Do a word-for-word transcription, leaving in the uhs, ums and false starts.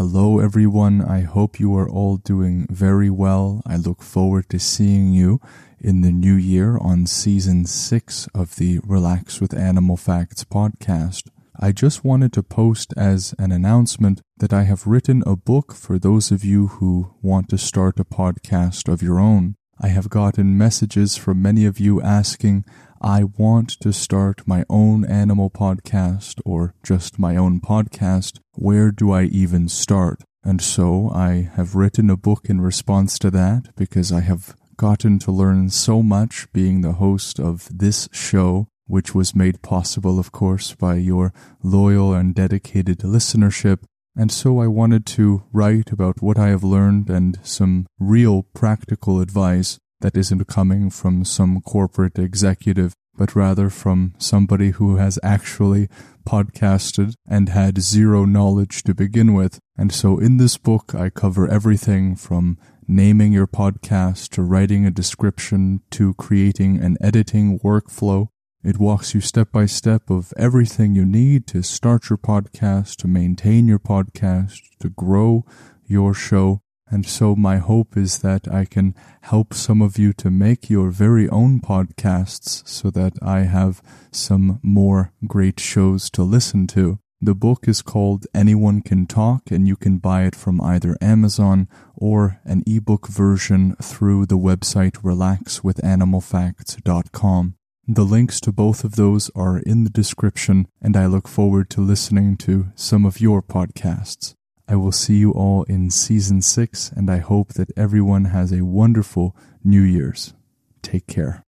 Hello everyone, I hope you are all doing very well. I look forward to seeing you in the new year on season six of the Relax with Animal Facts podcast. I just wanted to post as an announcement that I have written a book for those of you who want to start a podcast of your own. I have gotten messages from many of you asking, I want to start my own animal podcast or just my own podcast. Where do I even start? And so I have written a book in response to that because I have gotten to learn so much being the host of this show, which was made possible, of course, by your loyal and dedicated listenership. And so I wanted to write about what I have learned and some real practical advice that isn't coming from some corporate executive, but rather from somebody who has actually podcasted and had zero knowledge to begin with. And so in this book, I cover everything from naming your podcast to writing a description to creating an editing workflow. It walks you step by step of everything you need to start your podcast, to maintain your podcast, to grow your show. And so my hope is that I can help some of you to make your very own podcasts so that I have some more great shows to listen to. The book is called Anyone Can Talk, and you can buy it from either Amazon or an ebook version through the website relax with animal facts dot com. The links to both of those are in the description, and I look forward to listening to some of your podcasts. I will see you all in season six, and I hope that everyone has a wonderful New Year's. Take care.